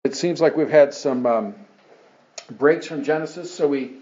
It seems like we've had some breaks from Genesis, so we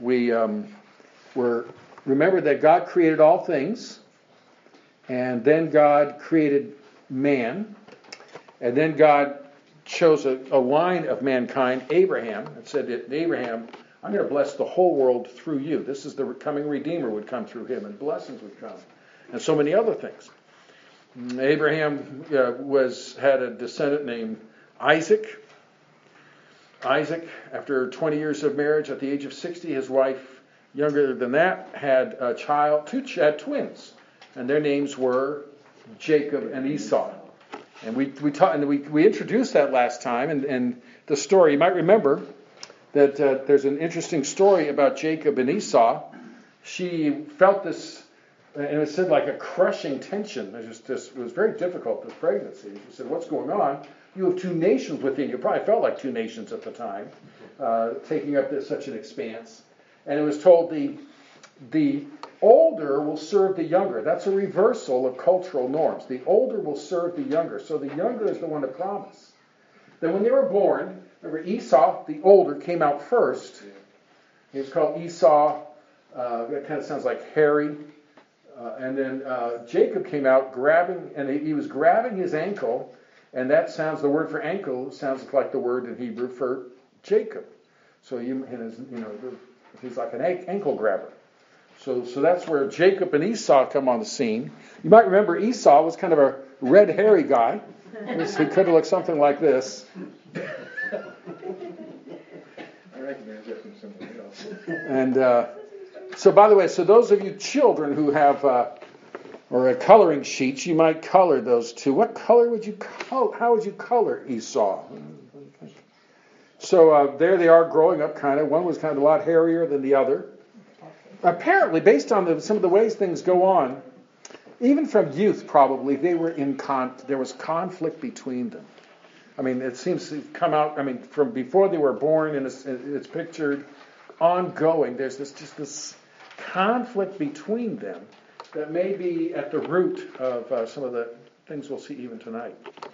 were remembered that God created all things, and then God created man, and then God chose a line of mankind, Abraham, and said that Abraham, I'm going to bless the whole world through you. This is the coming Redeemer would come through him, and blessings would come, and so many other things. Abraham had a descendant named Isaac. Isaac, after 20 years of marriage, at the age of 60, his wife, younger than that, had a child, had twins, and their names were Jacob and Esau. And we introduced that last time, and the story, you might remember that there's an interesting story about Jacob and Esau. She felt this, and it said like a crushing tension. It was very difficult, this pregnancy. She said, what's going on? You have two nations within you. It probably felt like two nations at the time, taking up such an expanse. And it was told the older will serve the younger. That's a reversal of cultural norms. The older will serve the younger. So the younger is the one to promise. Then when they were born, remember Esau, the older, came out first. He was called Esau. That kind of sounds like hairy. And then Jacob came out grabbing, and he was grabbing his ankle. And the word for ankle sounds like the word in Hebrew for Jacob. So he's like an ankle grabber. So that's where Jacob and Esau come on the scene. You might remember Esau was kind of a red, hairy guy. He could have looked something like this. I recognize that from somebody else. And so, by the way, those of you children who have or a coloring sheets, you might color those two. What color would you color? How would you color Esau? So there they are growing up kind of. One was kind of a lot hairier than the other. Apparently, based on some of the ways things go on, even from youth probably, they were there was conflict between them. I mean, it seems to come out, from before they were born, and it's pictured ongoing. There's this conflict between them that may be at the root of some of the things we'll see even tonight.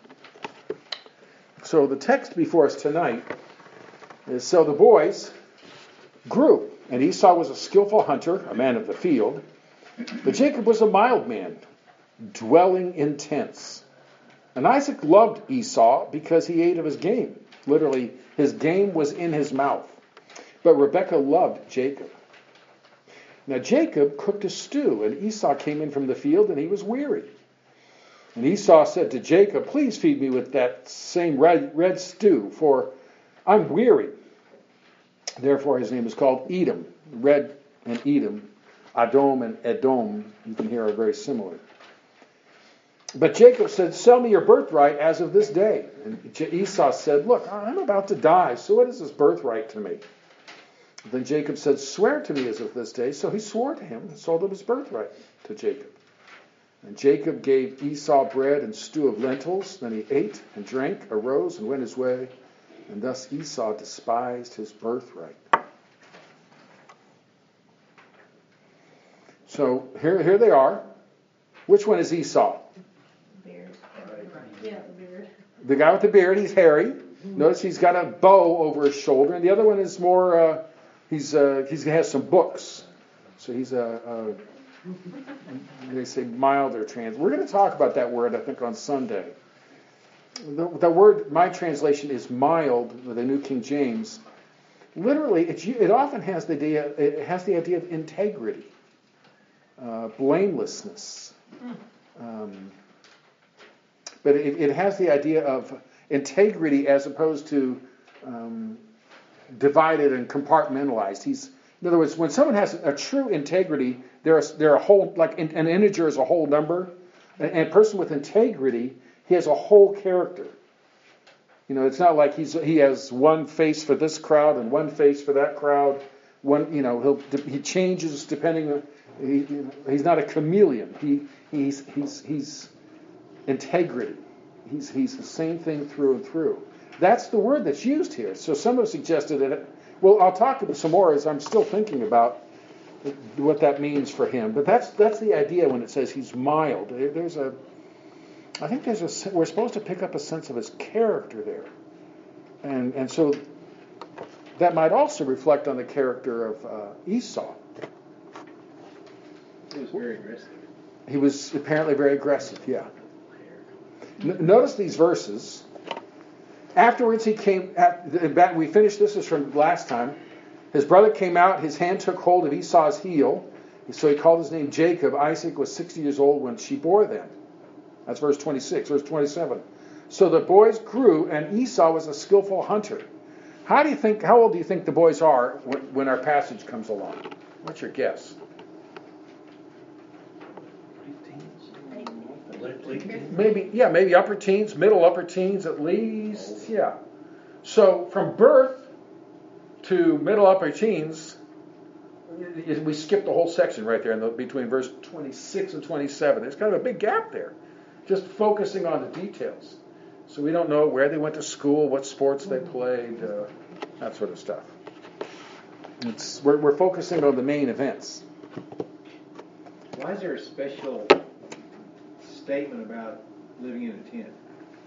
So the text before us tonight is, so the boys grew, and Esau was a skillful hunter, a man of the field, but Jacob was a mild man, dwelling in tents. And Isaac loved Esau because he ate of his game. Literally, his game was in his mouth. But Rebekah loved Jacob. Now Jacob cooked a stew, and Esau came in from the field, and he was weary. And Esau said to Jacob, please feed me with that same red stew, for I'm weary. Therefore his name is called Edom. Red and Edom, Adom and Edom, you can hear are very similar. But Jacob said, sell me your birthright as of this day. And Esau said, look, I'm about to die, so what is this birthright to me? Then Jacob said, swear to me as of this day. So he swore to him and sold him his birthright to Jacob. And Jacob gave Esau bread and stew of lentils. Then he ate and drank, arose and went his way. And thus Esau despised his birthright. So here they are. Which one is Esau? Beard. Yeah, the beard. The guy with the beard, he's hairy. Notice he's got a bow over his shoulder. And the other one is more... He has some books, so he's they say milder trans. We're going to talk about that word, I think, on Sunday. The word, my translation is mild with the New King James. Literally, it often has the idea of integrity, blamelessness, but it has the idea of integrity as opposed to divided and compartmentalized. In other words, when someone has a true integrity, they're a whole, like an integer is a whole number, and a person with integrity, he has a whole character. It's not like he has one face for this crowd and one face for that crowd. He changes depending on. He's not a chameleon. He's integrity. He's the same thing through and through. That's the word that's used here. So some have suggested that, I'll talk about some more as I'm still thinking about what that means for him. But that's the idea when it says he's mild. I think we're supposed to pick up a sense of his character there. And so that might also reflect on the character of Esau. He was very aggressive. He was apparently very aggressive, yeah. Notice these verses. Afterwards he came, we finished this is from last time. His brother came out, his hand took hold of Esau's heel, so he called his name Jacob. Isaac was 60 years old when she bore them. That's verse 26. Verse 27. So the boys grew, and Esau was a skillful hunter. How old do you think the boys are when our passage comes along? What's your guess? Maybe upper teens, middle upper teens at least. Yeah. So from birth to middle upper teens, we skipped the whole section right there between verse 26 and 27. There's kind of a big gap there, just focusing on the details. So we don't know where they went to school, what sports they played, that sort of stuff. We're focusing on the main events. Why is there a special statement about living in a tent?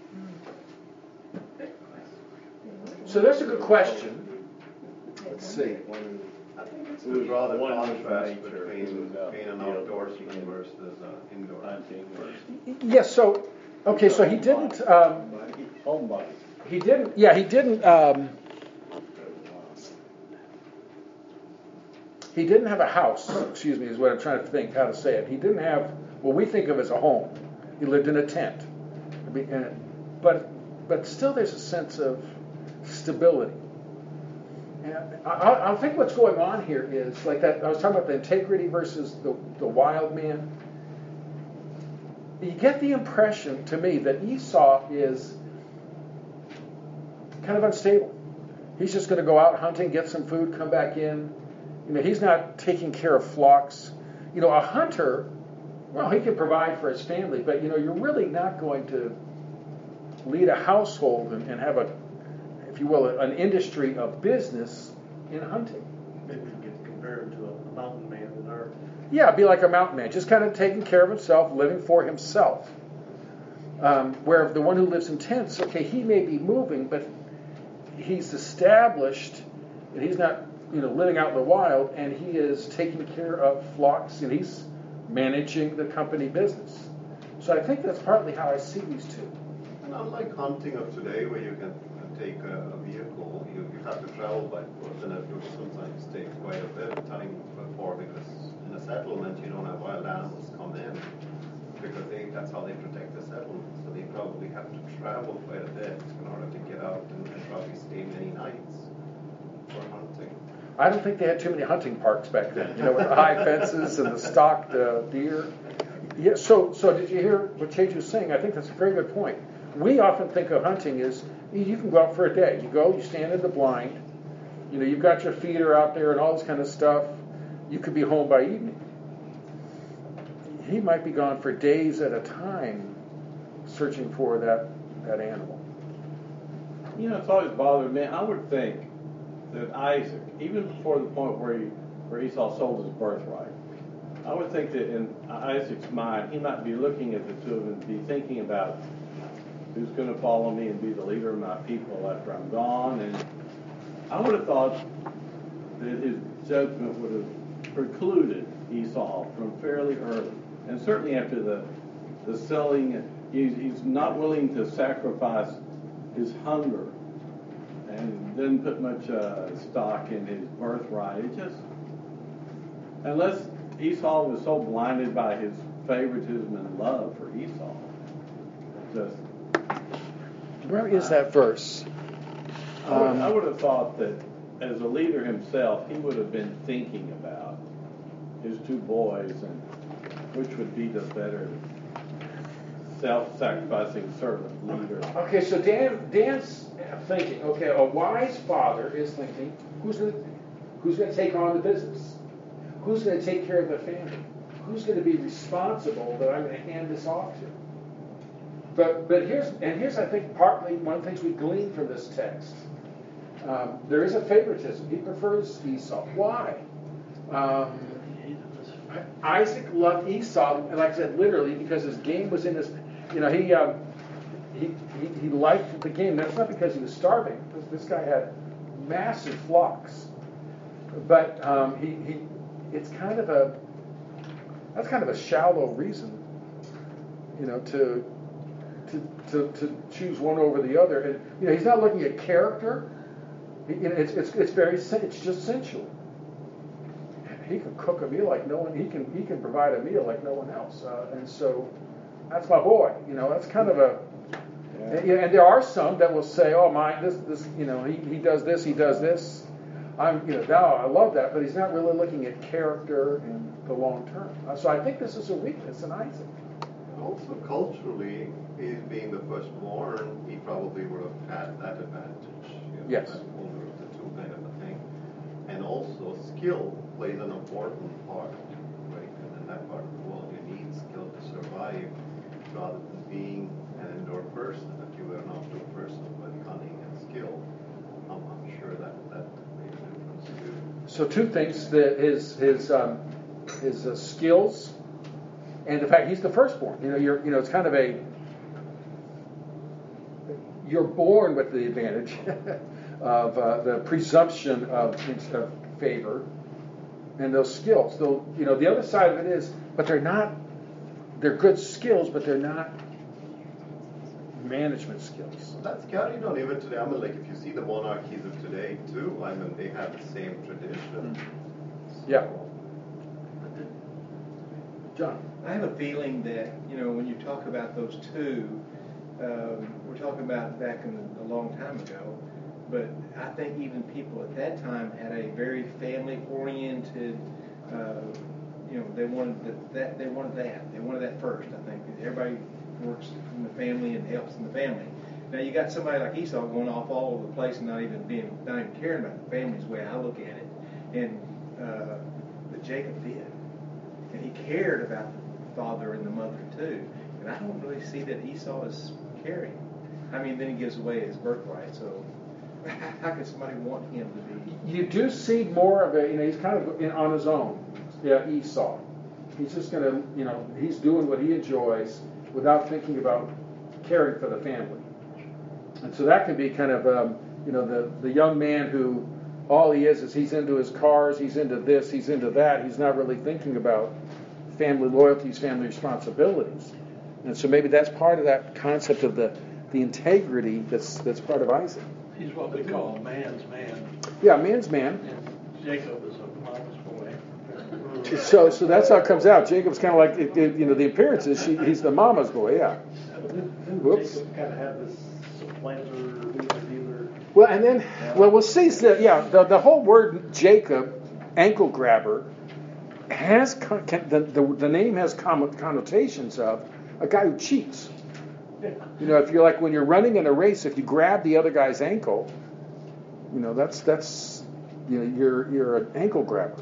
So that's a good question. Let's see. I think it's to draw the contrast between being an outdoorsman versus indoor hunting. Yes. So he didn't. Homebody. He didn't. Yeah, he didn't. He didn't have a house. Excuse me, is what I'm trying to think how to say it. He didn't have what we think of as a home. He lived in a tent. But still, there's a sense of stability. And I think what's going on here is like that. I was talking about the integrity versus the wild man. You get the impression to me that Esau is kind of unstable. He's just going to go out hunting, get some food, come back in. He's not taking care of flocks. A hunter, well, he can provide for his family, but you're really not going to lead a household and have if you will, an industry of business in hunting. Maybe you could compare him to a mountain man in our... Yeah, be like a mountain man, just kind of taking care of himself, living for himself. Where the one who lives in tents, okay, he may be moving, but he's established, and he's not, living out in the wild, and he is taking care of flocks, and he's managing the company business. So I think that's partly how I see these two. And unlike hunting of today, where you can take a vehicle, you have to travel by foot, and it will sometimes take quite a bit of time before, because in a settlement you don't have wild animals come in, because that's how they protect the settlement. So they probably have to travel quite a bit in order to get out and probably stay many nights for hunting. I don't think they had too many hunting parks back then, with the high fences and the stocked deer. Yeah. So did you hear what Tej was saying? I think that's a very good point. We often think of hunting as you can go out for a day. You go, you stand in the blind. You've got your feeder out there and all this kind of stuff. You could be home by evening. He might be gone for days at a time, searching for that animal. It's always bothered me. I would think that Isaac, even before the point where Esau sold his birthright, I would think that in Isaac's mind, he might be looking at the two of them and be thinking about who's going to follow me and be the leader of my people after I'm gone. And I would have thought that his judgment would have precluded Esau from fairly early. And certainly after the selling, he's not willing to sacrifice his hunger and didn't put much stock in his birthright. It just, unless Esau was so blinded by his favoritism and love for Esau, just... Where is that verse? I would have thought that as a leader himself, he would have been thinking about his two boys and which would be the better self-sacrificing servant leader. Okay, so Dan's thinking, okay, a wise father is thinking, who's going to take on the business? Who's going to take care of the family? Who's going to be responsible that I'm going to hand this off to? But here's I think partly one of the things we glean from this text. There is a favoritism. He prefers Esau. Why? Isaac loved Esau, and like I said, literally because his game was in his. He liked the game. That's not because he was starving. This guy had massive flocks, but it's kind of a shallow reason, to choose one over the other. And he's not looking at character. It's just sensual. He can cook a meal like no one. He can provide a meal like no one else. And so that's my boy. That's kind of a. Yeah. And there are some that will say, "Oh, this he does this, he does this." I love that, but he's not really looking at character in the long term. So I think this is a weakness in Isaac. Also, culturally, he's being the firstborn, he probably would have had that advantage. Yes. That older of the two kind of a thing. And also, skill plays an important part, right? And in that part of the world, you need skill to survive, rather than being an indoor person. If you were an outdoor person with cunning and skill, I'm sure that made a difference too. So two things: that his skills, and the fact he's the firstborn. It's kind of you're born with the advantage of the presumption of favor and those skills. Though the other side of it is, but they're good skills, but they're not management skills. That's carried on even today. Like if you see the monarchies of today too, they have the same tradition. Yeah. John? I have a feeling that, when you talk about those two, we're talking about back a long time ago, but I think even people at that time had a very family-oriented, they wanted that. They wanted that first, I think. Everybody works in the family and helps in the family. Now you got somebody like Esau going off all over the place and not even caring about the family's way I look at it. And but Jacob did. And he cared about the father and the mother too. And I don't really see that Esau is caring. Then he gives away his birthright. So how can somebody want him to be? You do see more of he's kind of on his own. Yeah, Esau. He's just going to, he's doing what he enjoys without thinking about caring for the family. And so that can be kind of, the young man who all he is he's into his cars, he's into this, he's into that. He's not really thinking about family loyalties, family responsibilities. And so maybe that's part of that concept of the integrity that's part of Isaac. He's what we call a man's man. Yeah, man's man. And Jacob is a mama's boy. So that's how it comes out. Jacob's kind of like, the appearance is he's the mama's boy, yeah. Whoops. Jacob kind of had this supplanter, dealer. Well, and then, we'll see. The whole word Jacob, ankle grabber, has the name has connotations of a guy who cheats. If you're like when you're running in a race, if you grab the other guy's ankle, that's you're an ankle grabber.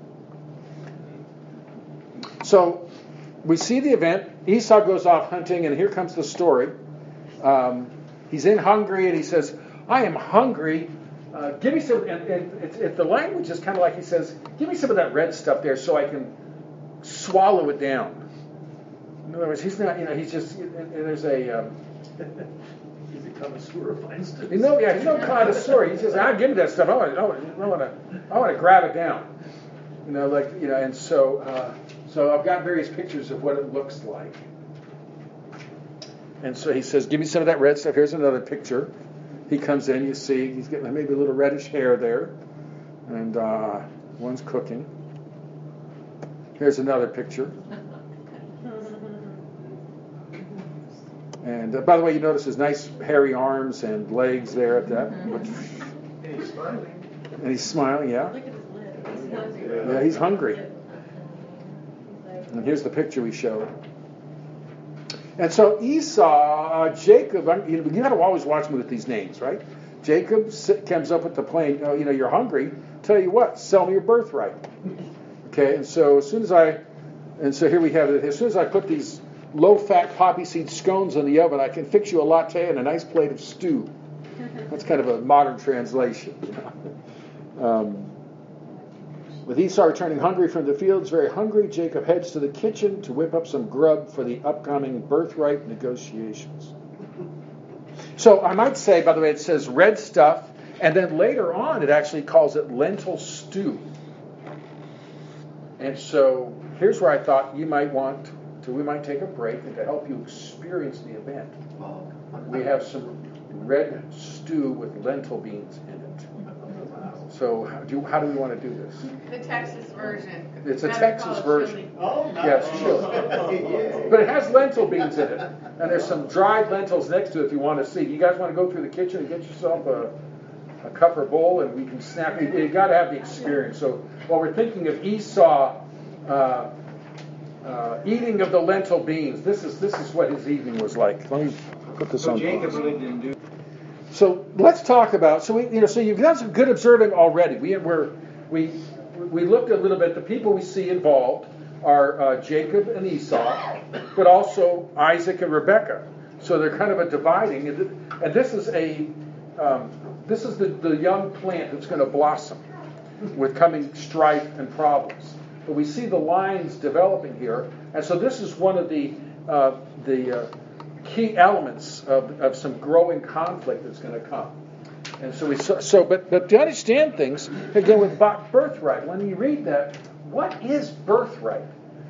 So we see the event. Esau goes off hunting, and here comes the story. He's in Hungary, and he says, "I am hungry. Give me some." And the language is kind of like he says, "Give me some of that red stuff there, so I can swallow it down." In other words, he's not. He's just. And there's a. He's a connoisseur of fine stuff. He's no connoisseur. He says, "Give me that stuff. I want to grab it down." And so I've got various pictures of what it looks like. And so he says, "Give me some of that red stuff." Here's another picture. He comes in. You see, he's getting maybe a little reddish hair there, and one's cooking. Here's another picture. And by the way, you notice his nice hairy arms and legs there at that. And he's smiling. And he's smiling, yeah. Look at his lips. Yeah, he's hungry. And here's the picture we showed. And so Esau, Jacob, you got to always watch me with these names, right? Jacob comes up with the plan. You're hungry. Tell you what, sell me your birthright. Okay, and so here we have it. As soon as I put these low-fat poppy seed scones in the oven, I can fix you a latte and a nice plate of stew. That's kind of a modern translation. With Esau returning hungry from the fields, very hungry, Jacob heads to the kitchen to whip up some grub for the upcoming birthright negotiations. So I might say, by the way, it says red stuff, And then later on, it actually calls it lentil stew. And so here's where I thought we might take a break, and to help you experience the event, we have some red stew with lentil beans in it. So how do we want to do this? The Texas version. It's a Better Texas call it version. chili. Oh, no. Yes, chili. But it has lentil beans in it. And there's some dried lentils next to it if you want to see. You guys want to go through the kitchen and get yourself a cup or bowl, and we can snap it. You've got to have the experience. So while we're thinking of Esau eating of the lentil beans, this is what his evening was like. Let me put this on. Jacob lived in So let's talk about. So you've done some good observing already. We looked a little bit. The people we see involved are Jacob and Esau, but also Isaac and Rebekah. So they're kind of a dividing, and this is the young plant that's going to blossom with coming strife and problems. But we see the lines developing here, and so this is one of the key elements of some growing conflict that's going to come. And so but to understand things, again with birthright, when you read that, what is birthright?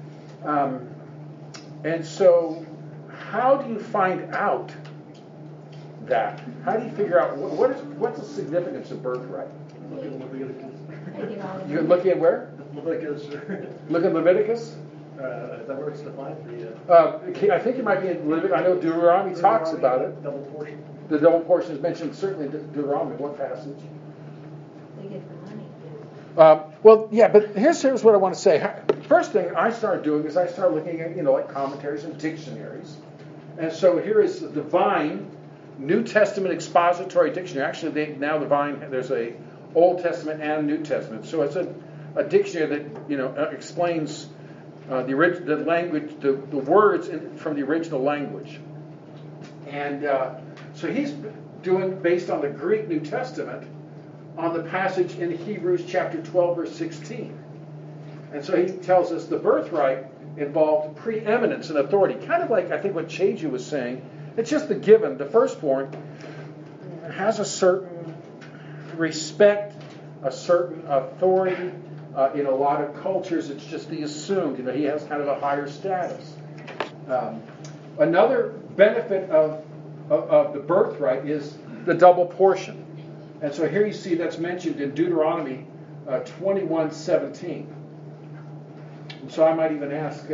And so how do you find out that? How do you figure out what's the significance of birthright? Look at Leviticus. You're looking at where? Leviticus. Look at Leviticus? Is that where it's defined? I think it might be in Leviticus. I know Deuteronomy talks about it. Double portion. The double portion is mentioned certainly in Deuteronomy. What passage? They get the money. Well, yeah, but here's what I want to say. First thing I started doing is I started looking at, like commentaries and dictionaries. And so here is the Vine New Testament Expository Dictionary. Actually, the Vine, there's a Old Testament and New Testament. So it's a dictionary that, explains the language, the words from the original language. And so he's doing, based on the Greek New Testament, on the passage in Hebrews chapter 12, verse 16. And so he tells us the birthright involved preeminence and authority. Kind of like, I think, what Cheju was saying. It's just the given. The firstborn has a certain respect, a certain authority. In a lot of cultures, it's just the assumed. He has kind of a higher status. Another benefit of the birthright is the double portion. And so here you see that's mentioned in Deuteronomy 21:17. And so I might even ask,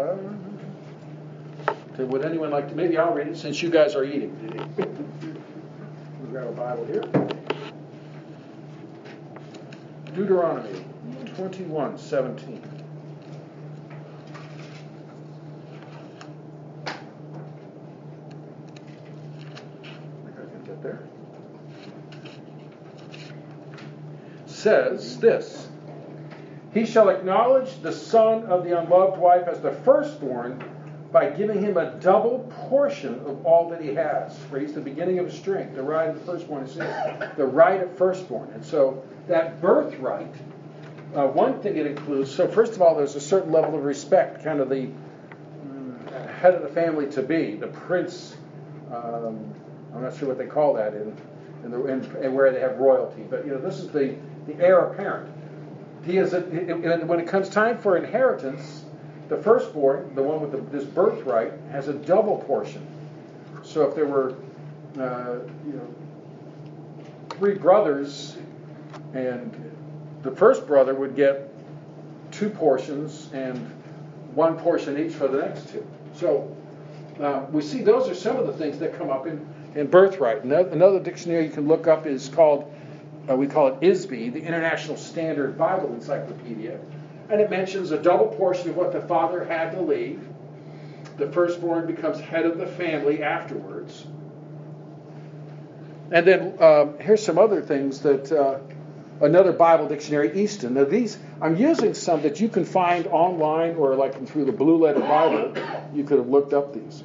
would anyone like to, maybe I'll read it since you guys are eating. We'll grab a Bible here. Deuteronomy 21:17. There. Says this: he shall acknowledge the son of the unloved wife as the firstborn by giving him a double portion of all that he has. For he's the beginning of his strength. The right of the firstborn is his. The right of firstborn. And so that birthright, one thing it includes, so first of all, there's a certain level of respect, kind of the head of the family to be, the prince. I'm not sure what they call that in where they have royalty, but this is the heir apparent. He is when it comes time for inheritance, the firstborn, the one with this birthright, has a double portion. So if there were, 3 brothers, and the first brother would get 2 portions and 1 portion each for the next 2. So we see those are some of the things that come up in birthright. Another dictionary you can look up is called, we call it ISBE, the International Standard Bible Encyclopedia. And it mentions a double portion of what the father had to leave. The firstborn becomes head of the family afterwards. And then here's some other things that another Bible dictionary, Easton. Now these, I'm using some that you can find online or like through the Blue Letter Bible. You could have looked up these.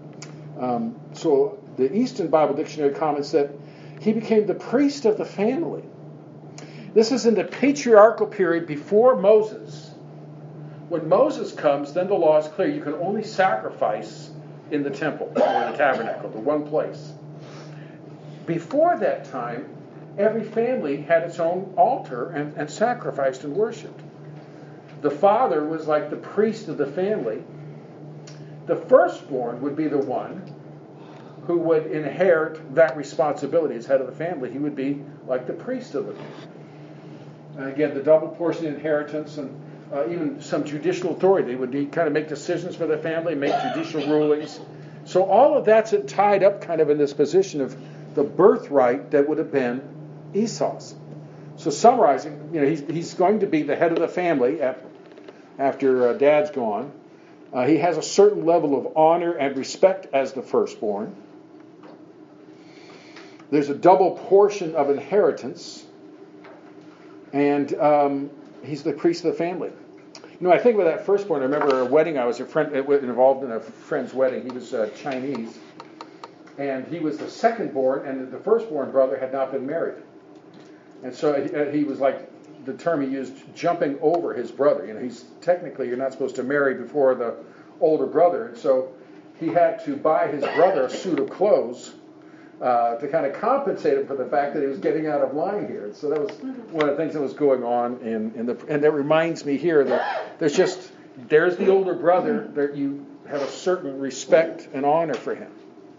So the Easton Bible Dictionary comments that he became the priest of the family. This is in the patriarchal period before Moses. When Moses comes, then the law is clear. You can only sacrifice in the temple or the tabernacle, the one place. Before that time, every family had its own altar and sacrificed and worshipped. The father was like the priest of the family. The firstborn would be the one who would inherit that responsibility as head of the family. He would be like the priest of the family. And again, the double portion inheritance and even some judicial authority. They would kind of make decisions for the family, make judicial rulings. So all of that's tied up kind of in this position of the birthright that would have been Esau's. So summarizing, he's going to be the head of the family after Dad's gone. He has a certain level of honor and respect as the firstborn. There's a double portion of inheritance. And he's the priest of the family. I think about that firstborn. I remember a wedding. I was involved in a friend's wedding. He was Chinese. And he was the secondborn, and the firstborn brother had not been married. And so he was like, the term he used, jumping over his brother. He's technically, you're not supposed to marry before the older brother. And so he had to buy his brother a suit of clothes to kind of compensate him for the fact that he was getting out of line here. So that was one of the things that was going on and that reminds me here that there's the older brother, that you have a certain respect and honor for him.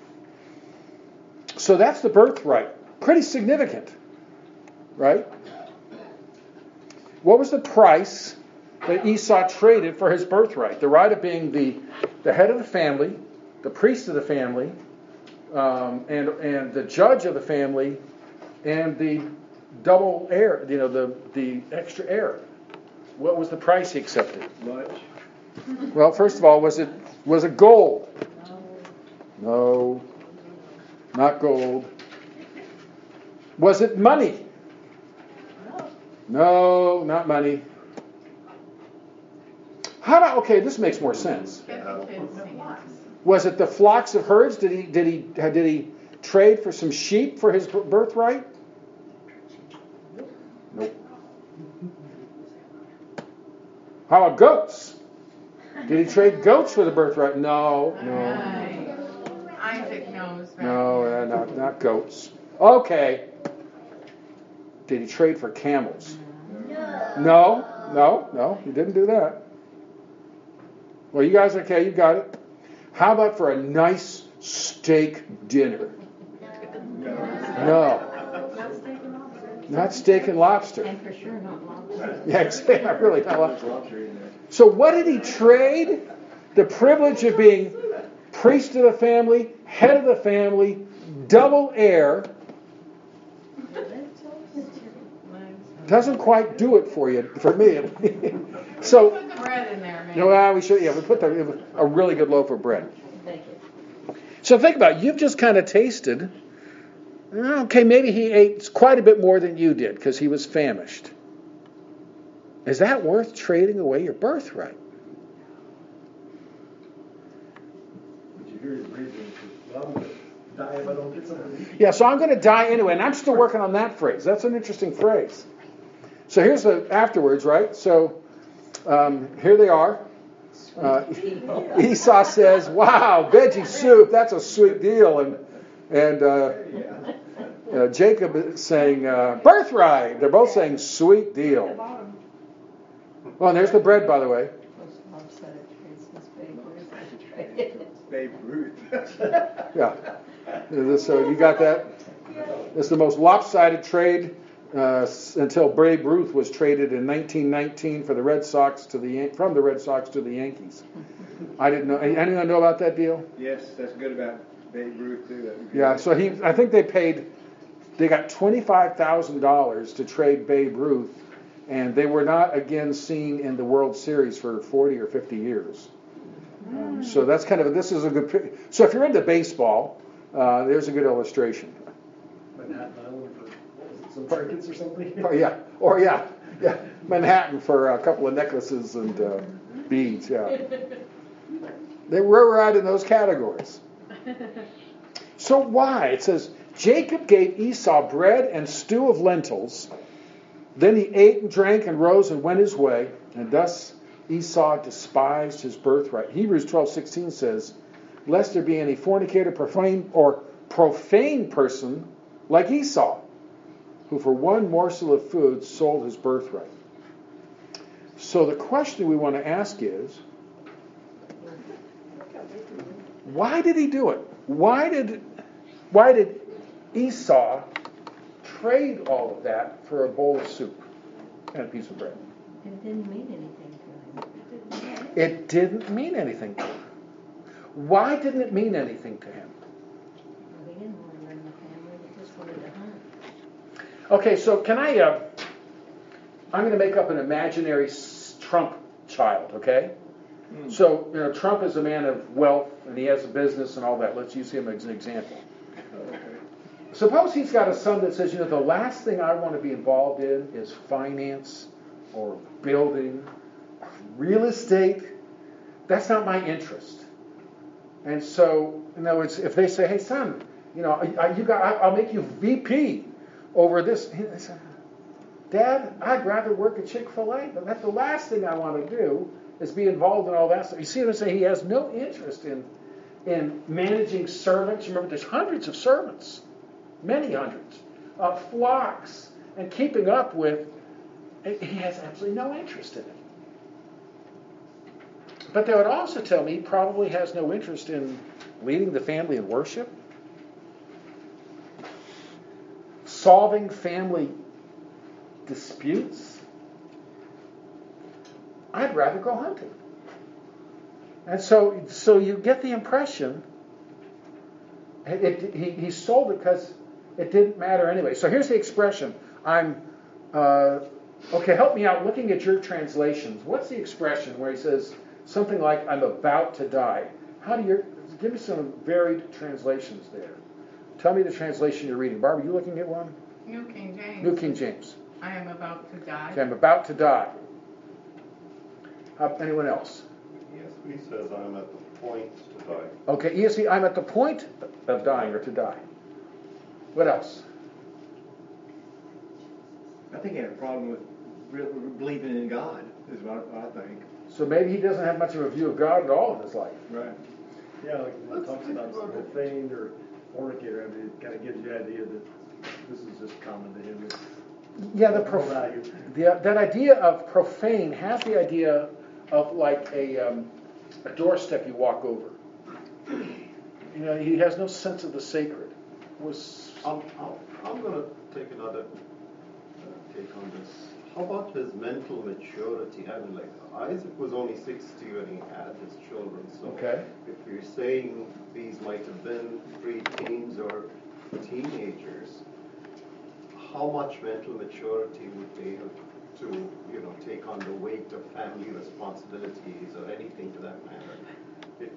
So that's the birthright. Pretty significant, right? What was the price that Esau traded for his birthright? The right of being the head of the family, the priest of the family, and the judge of the family, and the double heir, the extra heir. What was the price he accepted? Much. Well, first of all, was it gold? No, not gold. Was it money? No, not money. How about, okay, this makes more sense. Was it the flocks of herds? Did he trade for some sheep for his birthright? Nope. How about goats? Did he trade goats for the birthright? No. Isaac knows. No, not goats. Okay. Did he trade for camels? No, he didn't do that. Well, you guys, okay, you got it. How about for a nice steak dinner? No. Not steak and lobster. And for sure not lobster. Yeah, really not lobster. So what did he trade? The privilege of being priest of the family, head of the family, double heir. Doesn't quite do it for me. So put the bread in there, man. No, we should. Yeah, we put a really good loaf of bread. Thank you. So think about it. You've just kind of tasted. Okay, maybe he ate quite a bit more than you did because he was famished. Is that worth trading away your birthright? Did you hear his reason? Well, I'm going to die if I don't get something. Yeah, so I'm going to die anyway, and I'm still working on that phrase. That's an interesting phrase. So here's the afterwards, right? So here they are. Esau says, "Wow, veggie soup, that's a sweet deal," and Jacob is saying, "Birthright." They're both saying, "Sweet deal." Well, and there's the bread, by the way. Babe Ruth. Yeah. So you got that? It's the most lopsided trade until Babe Ruth was traded in 1919 for the Red Sox from the Red Sox to the Yankees. I didn't know. Anyone know about that deal? Yes, that's good about Babe Ruth too. Yeah. So I think they got $25,000 to trade Babe Ruth, and they were not again seen in the World Series for 40 or 50 years. So that's this is a good. So if you're into baseball, there's a good illustration. Manhattan Island for some trinkets or something? Yeah. Manhattan for a couple of necklaces and beads. Yeah, they were right in those categories. So why? It says Jacob gave Esau bread and stew of lentils. Then he ate and drank and rose and went his way, and thus Esau despised his birthright. Hebrews 12:16 says, "Lest there be any fornicator, profane person like Esau, who for one morsel of food sold his birthright. So the question we want to ask is, why did he do it? Why did Esau trade all of that for a bowl of soup and a piece of bread? It didn't mean anything to him. It didn't mean anything to him. Why didn't it mean anything to him? Well, he didn't want to learn the family. He just wanted to hunt. Okay, so can I'm going to make up an imaginary Trump child, okay? So, Trump is a man of wealth, and he has a business and all that. Let's use him as an example. Suppose he's got a son that says, the last thing I want to be involved in is finance or building, or real estate. That's not my interest. And so, in other words, if they say, hey, son, I'll make you VP over this. He said, Dad, I'd rather work at Chick-fil-A. But that's the last thing I want to do is be involved in all that stuff. You see what I'm saying? He has no interest in managing servants. Remember, there's hundreds of servants, many hundreds, flocks, and keeping up with. He has absolutely no interest in it. But that would also tell me he probably has no interest in leading the family in worship, solving family disputes. I'd rather go hunting. And so you get the impression he sold it because it didn't matter anyway. So here's the expression. Okay, help me out looking at your translations. What's the expression where he says something like, I'm about to die? Give me some varied translations there. Tell me the translation you're reading. Barbara, you looking at one? New King James. New King James. I am about to die. Okay, I'm about to die. Anyone else? ESV says, I'm at the point to die. Okay, ESV, I'm at the point of dying or to die. What else? I think he had a problem with believing in God, is what I think. So maybe he doesn't have much of a view of God at all in his life. Right. Yeah, like when it talks about profane or fornicator, it kind of gives you the idea that this is just common to him. Yeah, value. that idea of profane has the idea of like a doorstep you walk over. He has no sense of the sacred. I'm going to take another take on this. How about his mental maturity? I mean, like, Isaac was only 60 when he had his children. So Okay. if you're saying these might have been pre-teens or teenagers, how much mental maturity would they have to, take on the weight of family responsibilities or anything to that matter?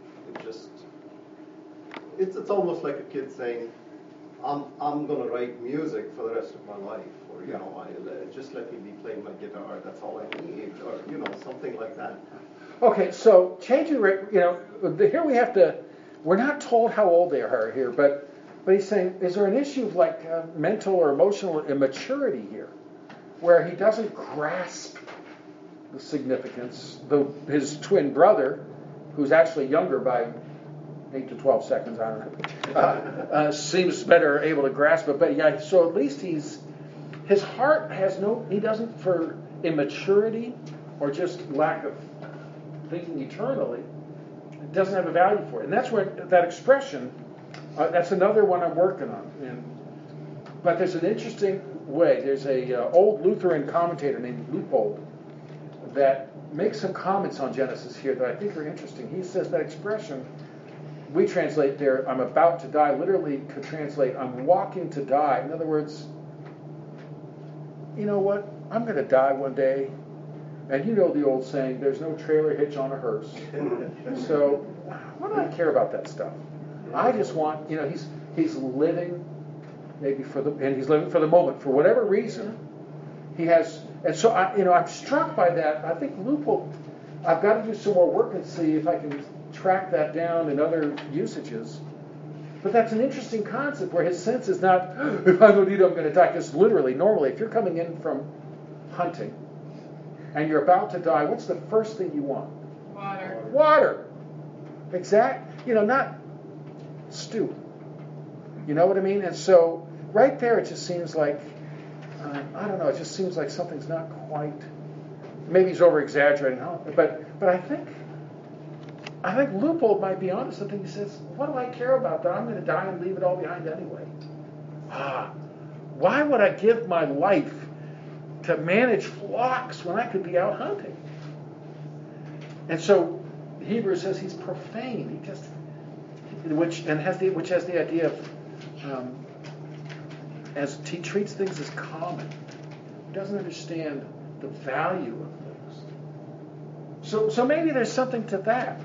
It's almost like a kid saying, I'm going to write music for the rest of my life, or just let me be playing my guitar. That's all I need, or something like that. Okay, so changing, here we have to. We're not told how old they are here, but he's saying, is there an issue of like mental or emotional immaturity here, where he doesn't grasp the significance? His twin brother, who's actually younger by 8 to 12 seconds, I don't know, seems better able to grasp it. But yeah, so at least his heart has he doesn't, for immaturity or just lack of thinking eternally, doesn't have a value for it. And that's where that expression, that's another one I'm working on. But there's an interesting way. There's a old Lutheran commentator named Leupold that makes some comments on Genesis here that I think are interesting. He says that expression, we translate there, I'm about to die, literally could translate, I'm walking to die. In other words, you know what? I'm going to die one day. And you know the old saying, there's no trailer hitch on a hearse. So what do I care about that stuff? I just want, he's living maybe he's living for the moment. For whatever reason, he has, and so I'm struck by that. I think Leupold, I've got to do some more work and see if I can track that down in other usages. But that's an interesting concept where his sense is not, if I don't eat, I'm going to die. Because literally, normally, if you're coming in from hunting and you're about to die, what's the first thing you want? Water. Water. Not stew. You know what I mean? And so right there, it just seems like it just seems like something's not quite. Maybe he's over exaggerating, but I think Leupold might be honest. I think he says, "What do I care about that? I'm going to die and leave it all behind anyway. Why would I give my life to manage flocks when I could be out hunting?" And so Hebrews says he's profane. He just, which has the idea of as he treats things as common. He doesn't understand the value of things. So maybe there's something to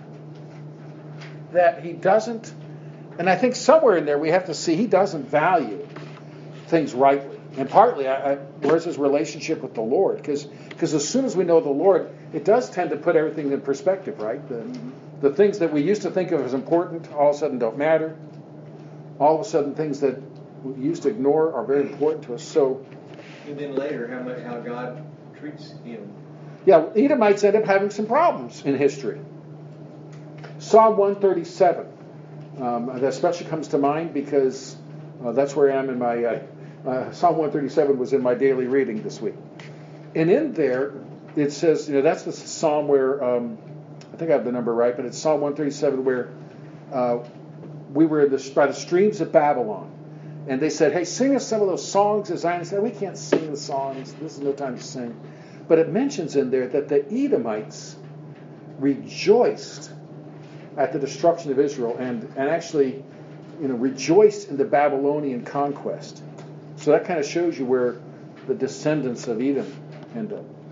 that he doesn't. And I think somewhere in there we have to see he doesn't value things rightly. And partly, where's his relationship with the Lord? Because as soon as we know the Lord, it does tend to put everything in perspective, right? The things that we used to think of as important all of a sudden don't matter. All of a sudden, things that we used to ignore are very important to us. So, and then later, how God treats him. Yeah, Edomites end up having some problems in history. Psalm 137. That especially comes to mind because that's where I am in my... Psalm 137 was in my daily reading this week. And in there, it says, that's the psalm where, I think I have the number right, but it's Psalm 137 where we were by the streams of Babylon. And they said, "Hey, sing us some of those songs of Zion." I said, "We can't sing the songs. This is no time to sing." But it mentions in there that the Edomites rejoiced at the destruction of Israel and actually, rejoiced in the Babylonian conquest. So that kind of shows you where the descendants of Edom end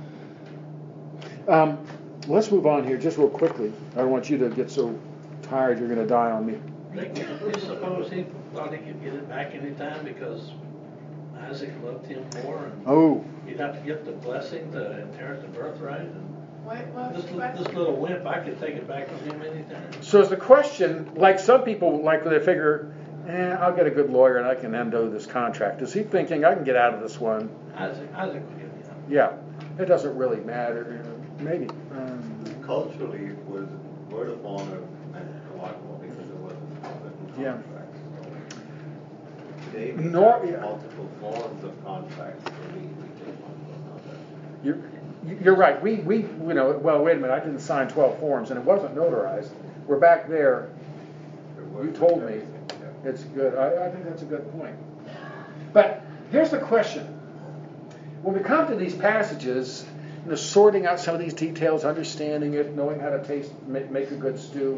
up. Let's move on here just real quickly. I don't want you to get so tired you're going to die on me. You suppose he thought he could get it back anytime because Isaac loved him more, and he'd have to get the blessing to inherit the birthright. And this little wimp, I could take it back from him anytime. So is the question, like some people they figure, I'll get a good lawyer and I can undo this contract. Is he thinking I can get out of this one? Isaac will get it out. Yeah, it doesn't really matter. Maybe. Culturally, it was word of honor and a lot more because it was a written contract. So today we have multiple forms of contracts, so we take one for another. You're right. We wait a minute. I didn't sign 12 forms and it wasn't notarized. We're back there. You told me. It's good. I think that's a good point. But here's the question. When we come to these passages, sorting out some of these details, understanding it, knowing how to make a good stew,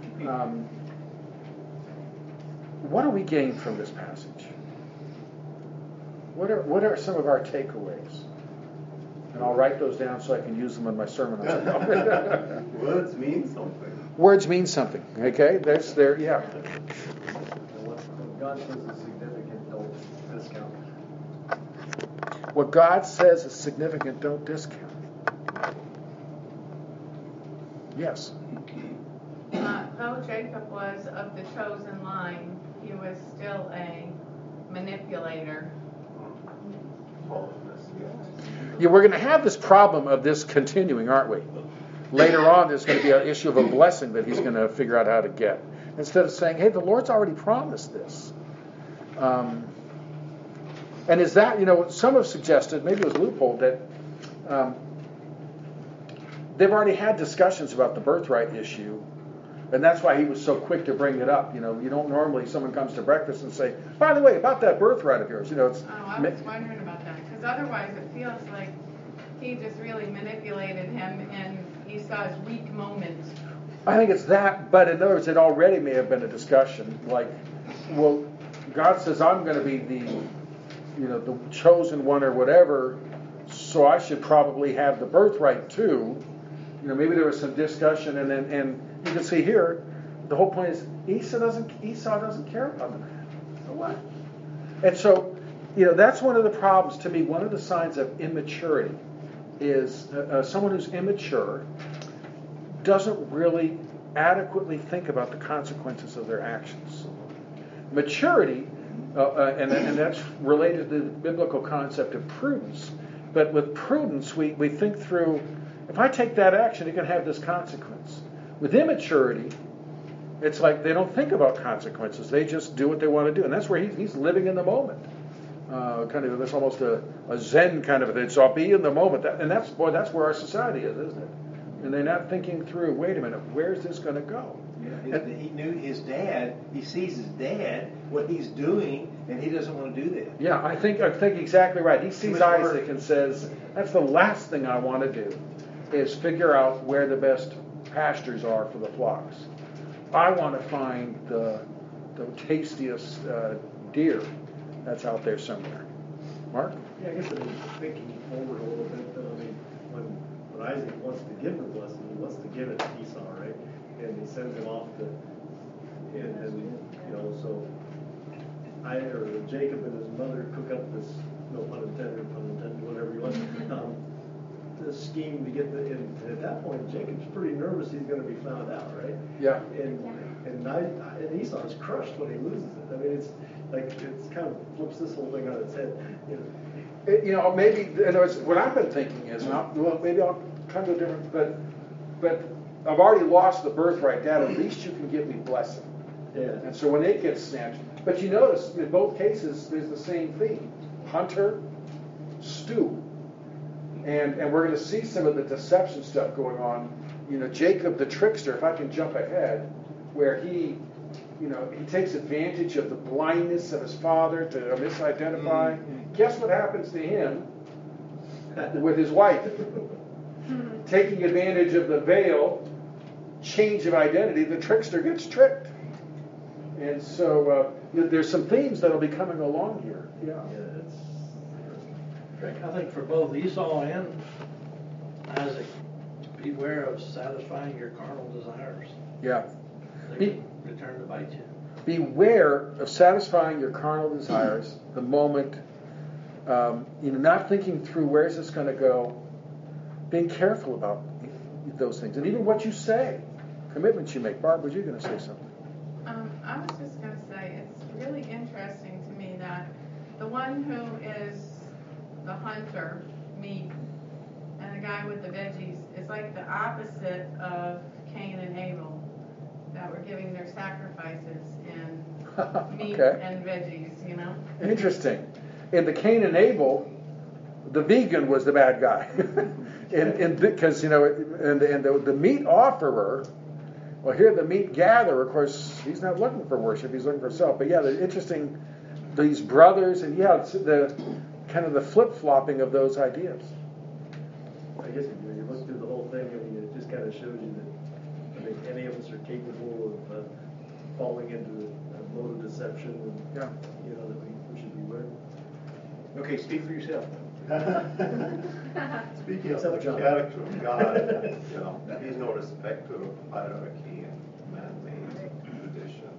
what do we gain from this passage? What are some of our takeaways? And I'll write those down so I can use them in my sermon. Words mean something. Words mean something. Okay, yeah. God says is significant, don't discount. What God says is significant, don't discount. Yes. Though Jacob was of the chosen line, he was still a manipulator. Yeah, we're going to have this problem of this continuing, aren't we? Later on, there's going to be an issue of a blessing that he's going to figure out how to get. Instead of saying, hey, the Lord's already promised this. And is that, some have suggested, maybe it was Leupold, that they've already had discussions about the birthright issue, and that's why he was so quick to bring it up. You don't normally, someone comes to breakfast and say, by the way, about that birthright of yours. I was wondering about that, because otherwise it feels like he just really manipulated him in Esau's weak moments. I think it's that, but in other words, it already may have been a discussion, like, well, God says I'm going to be the chosen one or whatever, so I should probably have the birthright too. Maybe there was some discussion, and you can see here, the whole point is Esau doesn't care about the man. So what? And so, that's one of the problems to me. One of the signs of immaturity is someone who's immature doesn't really adequately think about the consequences of their actions. Maturity, and that's related to the biblical concept of prudence. But with prudence, we think through, if I take that action, it can have this consequence. With immaturity, it's like they don't think about consequences. They just do what they want to do. And that's where he's living in the moment. kind of, there's almost a Zen kind of a thing. So I'll be in the moment. That's where our society is, isn't it? And they're not thinking through, wait a minute, where's this going to go? Yeah, he knew his dad. He sees his dad, what he's doing, and he doesn't want to do that. Yeah, I think exactly right. He sees Isaac and says, that's the last thing I want to do, is figure out where the best pastures are for the flocks. I want to find the tastiest deer that's out there somewhere. Mark? Yeah, I guess thinking forward a little bit, when Isaac wants to give the blessing, he wants to give it to Esau, right? And he sends him off to, so Jacob and his mother cook up this, no pun intended, whatever you want, this scheme to get and at that point, Jacob's pretty nervous he's going to be found out, right? Yeah. And Esau is crushed when he loses it. I mean, it's kind of flips this whole thing on its head. Maybe what I've been thinking is, maybe I'll come to a different, but I've already lost the birthright, Dad. At least you can give me blessing. Yeah. And so when it gets snatched, but you notice in both cases there's the same theme: hunter, stew, and we're going to see some of the deception stuff going on. Jacob the trickster. If I can jump ahead, where he takes advantage of the blindness of his father to misidentify. Mm-hmm. Guess what happens to him with his wife? Taking advantage of the veil, change of identity, the trickster gets tricked. And so there's some themes that'll be coming along here. Yeah. I think for both Esau and Isaac, beware of satisfying your carnal desires. Yeah. They return to bite you. Beware of satisfying your carnal desires the moment, not thinking through where's this going to go, being careful about those things. And even what you say, commitments you make. Barb, was you going to say something? I was just going to say, it's really interesting to me that the one who is the hunter, meat, and the guy with the veggies is like the opposite of Cain and Abel, that were giving their sacrifices in meat and veggies, Interesting. In the Cain and Abel, the vegan was the bad guy. Because, the meat offerer, well, here the meat gatherer, of course, he's not looking for worship, he's looking for self. But yeah, the interesting, these brothers, and it's the kind of the flip-flopping of those ideas. I guess if you look through the whole thing, it just kind of shows you that any of us are capable of falling into a mode of deception, and that we should be aware. Okay, speak for yourself. Speaking of the character of God, he's no respecter of hierarchy and man-made tradition.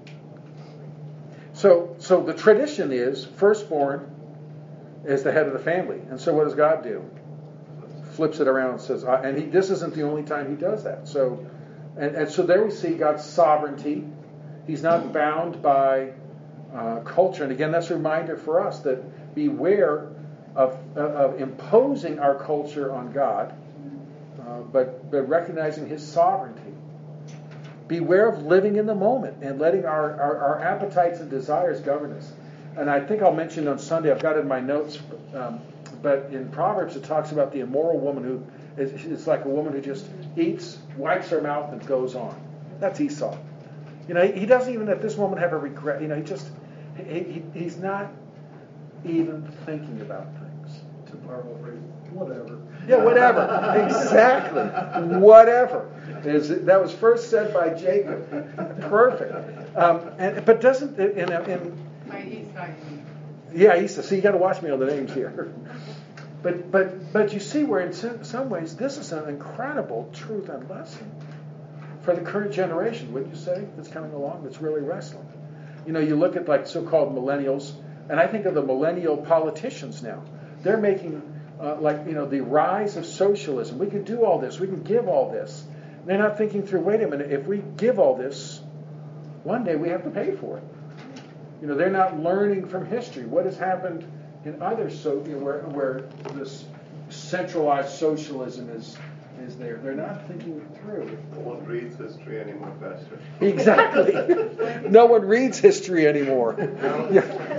So the tradition is firstborn is the head of the family, and so what does God do? Flips it around and says, this isn't the only time he does that. So, and so there we see God's sovereignty. He's not bound by culture, and again, that's a reminder for us that beware of imposing our culture on God, but recognizing his sovereignty. Beware of living in the moment and letting our appetites and desires govern us. And I think I'll mention on Sunday, I've got it in my notes, but in Proverbs it talks about the immoral woman who is like a woman who just eats, wipes her mouth, and goes on. That's Esau. He doesn't even at this moment have a regret. He's not even thinking about things. It's a powerful phrase. Whatever. Yeah, whatever. Exactly. Whatever. That was first said by Jacob. Perfect. But doesn't by Esau. Yeah, Esau. See, you got to watch me on the names here. But you see where in some ways this is an incredible truth and lesson for the current generation, wouldn't you say, that's coming along, that's really wrestling. You look at like so-called millennials, and I think of the millennial politicians now. They're making the rise of socialism. We can do all this. We can give all this. And they're not thinking through, wait a minute, if we give all this, one day we have to pay for it. They're not learning from history. What has happened in others, where this centralized socialism is there. They're not thinking through. No one reads history anymore, Pastor. Exactly. No one reads history anymore. Yeah.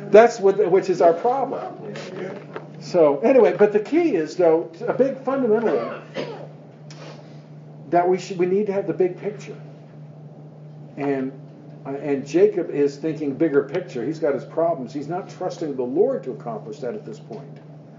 which is our problem. So anyway, but the key is, though, a big fundamentally, that we need to have the big picture. And Jacob is thinking bigger picture. He's got his problems. He's not trusting the Lord to accomplish that at this point.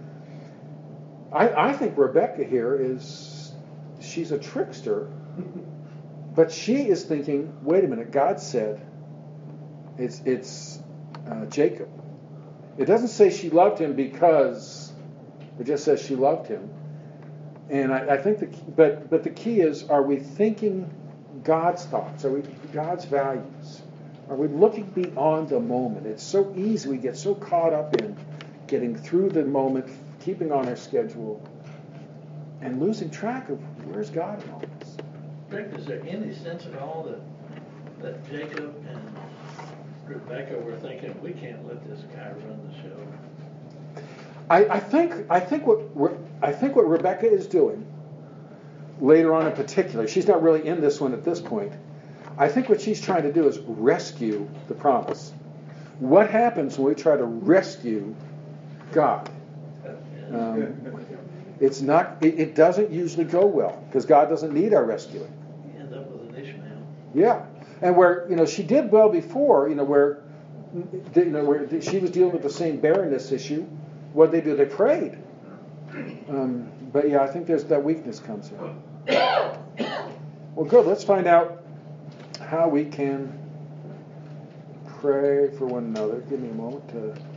I think Rebecca here she's a trickster, but she is thinking, wait a minute, God said it's Jacob. It doesn't say she loved him because, it just says she loved him. And I think but the key is, are we thinking God's thoughts? Are we God's values? Are we looking beyond the moment? It's so easy. We get so caught up in getting through the moment, keeping on our schedule, and losing track of where's God in all this. Rick, is there any sense at all that Jacob and Rebecca were thinking, we can't let this guy run the show? I think what Rebecca is doing later on in particular, she's not really in this one at this point. I think what she's trying to do is rescue the promise. What happens when we try to rescue God? It doesn't usually go well, because God doesn't need our rescuing. You end up with an Ishmael. Yeah, and where she did well before, where she was dealing with the same barrenness issue. What did they do? They prayed. But yeah, I think that weakness comes in. Well, good. Let's find out how we can pray for one another. Give me a moment to